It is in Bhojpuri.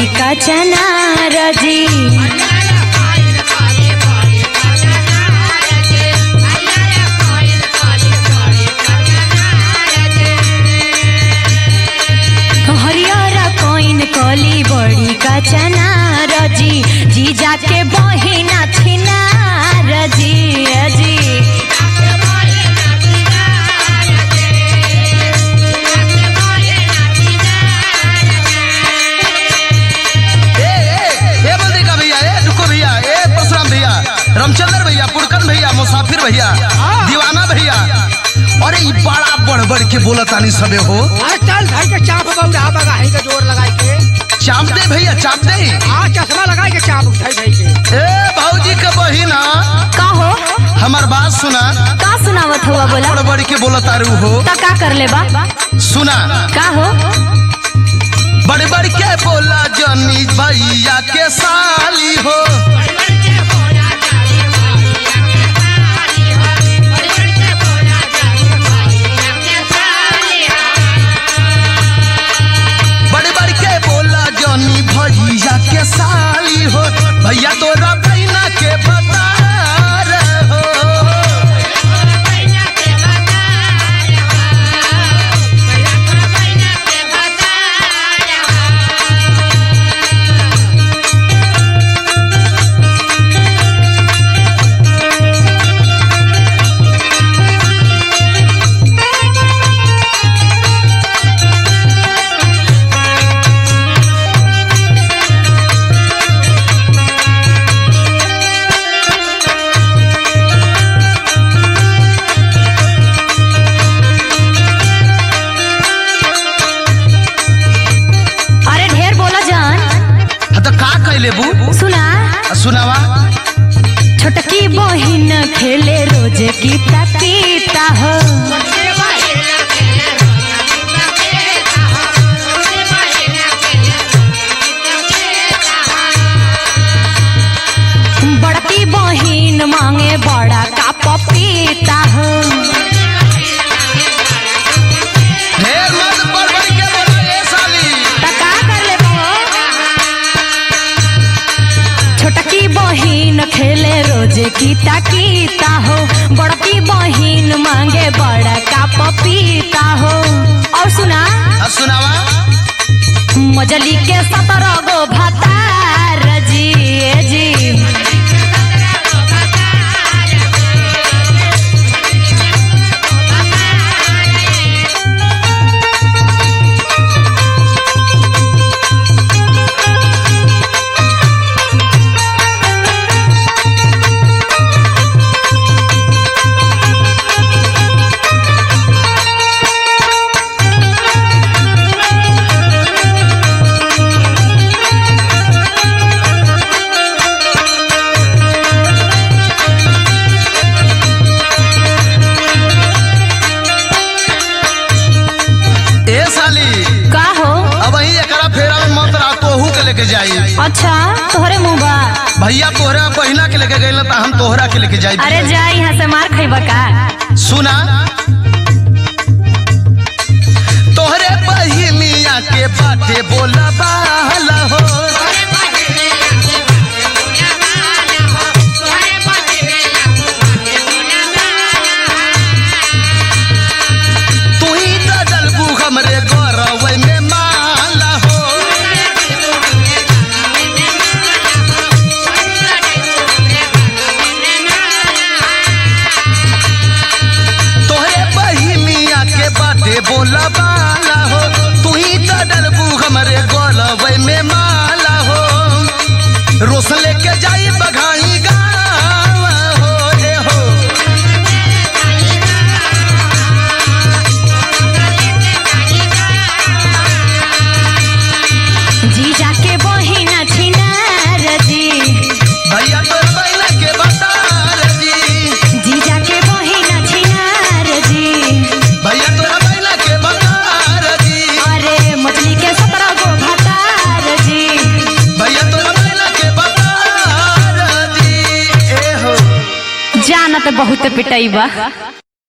बड़ी का चनार जी। हरियर कोइन कली बड़ी का चनार जी, जीजा के बहिना छिनार जी। रामचंद्र भैया, पुरकन भैया, मुसाफिर भैया, दीवाना भैया, अरे बड़ा बढ़ के बोला तानी सबे हो। चल भाई के चाप बउरा बगा है के जोर लगाई के चाप दे भैया, चाप दे। हां चश्मा लगाई के चाप उठाई भाई के। ए भौजी के बहिना का हो, हमार बात सुना। का सुनावत हुआ बोला? बढ़ के बोला तारू हो ता का कर ले बा? सुना का हो, बढ़ के बोला जनी भैया के साली हो। भैया के साली हो, भैया तोरा बहना के बता रहो। सुनावा। छोटकी बहिन खेले रोज गीता पीता हो। बड़की बहिन मांगे बड़ा का पपीता हो। ढेर मत बढ़ के बोला ए साली। ता का कर ले बो? छोटकी बहिन खेले रोज गीता कीता हो, बड़की बहिन मांगे बड़ा का पपीता हो। और सुना, सुनावा। मजली के 17 गो भतार जी। लेके जाई। अच्छा तोहरे मुँह बा? भैया तोहरा बहिना के लेके गइल त हम तोहरा के लेके जाई। अरे जा यहाँ से मार खइबा का? सुना, तोहरे बहिनिया के बाटे बोला बाला हो। तू ही डलबू हमरे गौरव में माला हो। बोला बाला हो, तू ही तो डलबू हमरे गोलवै में माला हो। रोशन लेके जाई बघाई गाँव हो रे हो। जीजा के बहिना छिनार जी। भैया तो बहिना के बतार जी। जीजा के बहिना छिनार जी। भैया तो जाना तो बहुत पिटाई बा।